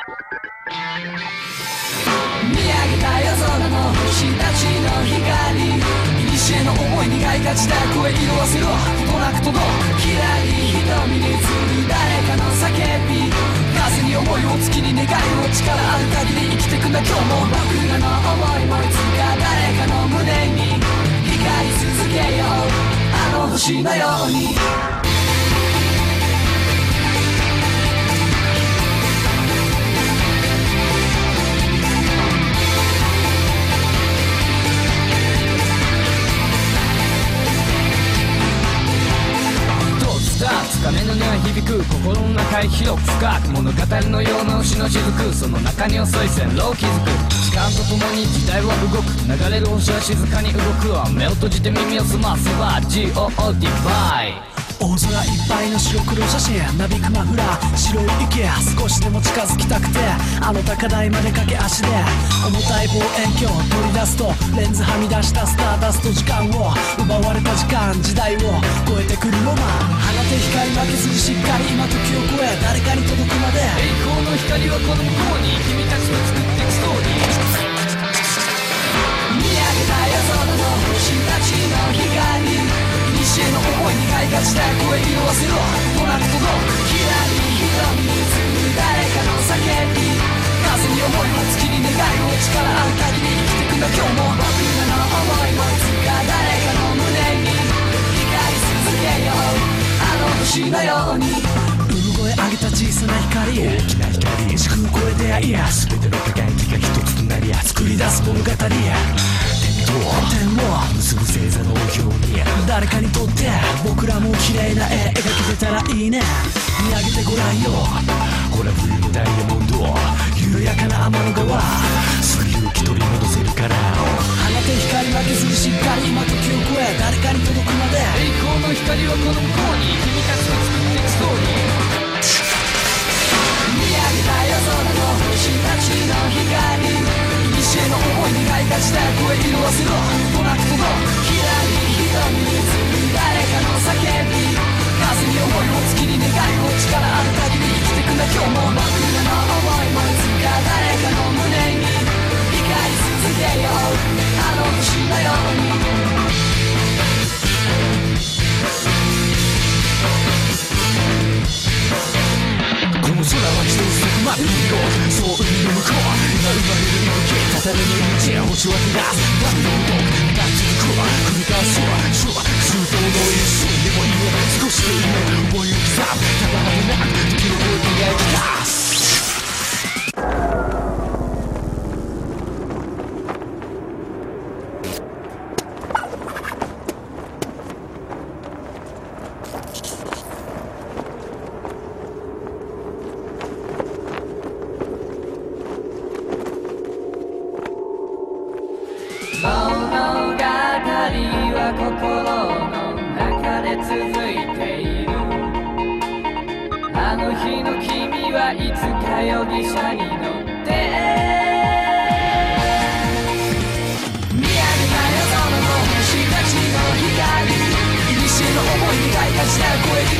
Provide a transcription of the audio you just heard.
見上げた夜空の星たちの光、古の思いにがいがちだ声色あせろことなく届くきらり瞳に映る誰かの叫び、風に思いを月に願いを力ある限り生きてくんだ今日も僕らの思いもいつか誰かの胸に光り続けようあの星のように。 鐘の音は響く心の中へ広く深く物語のような星の雫、その中に遅い線路を築く時間とともに時代は動く流れる星は静かに動くわ目を閉じて耳を澄ませば GOO ディバイ大空いっぱいの白黒写真なびくマフラー白い池少しでも近づきたくてあの高台まで駆け足で重たい望遠鏡を取り出すとレンズはみ出したスターダスト時間を奪われた時間時代を超えてくるロマン放て光負けずにしっかり今時を超え誰かに届くまで栄光の光はこの向こうに君たちと作っていくストーリー見上げた夜空の星たちの光、古の思いにがいがちだ声色あせろとなく届くきらり瞳に映る誰かの叫び、風に思いを月に願いを力ある限り生きてくんだ今日も僕らの思いもいつか誰かの胸に光り続けようあの星のように。 産声上げた小さな光大きな光時空を超えていや全ての輝きが一つとなり作り出す物語点を結ぶ星座のように誰かにとって僕らも綺麗な絵描けてたらいいね見上げてごらんよほら冬のダイヤモンド緩やかな天の川すぐ勇気取り戻せるから放て光負けずにしっかり今時を超え誰かに届くまで栄光の光はこの向こうに君たちと作っていくストーリー見上げた夜空の星たちの光、古の思いにがいがちだ声色あせろとなく届くきらり瞳に映る誰かの叫び、風に思いを月に願いを力ある限り生きてくんだ今日も僕らの思いもいつか誰かの胸に光り続けようあの星のように。 この空は一つそこまで色そう海の向こう今生まれる息絶たれぬ命星は照らすダメの動く立ち続く繰り返す周到の一瞬でもいい少しでいい思いを刻むただ果てなく時を超えて描き出す容疑者に乗って見上げた夜空の星たちの光、古の思いにがいがちだ声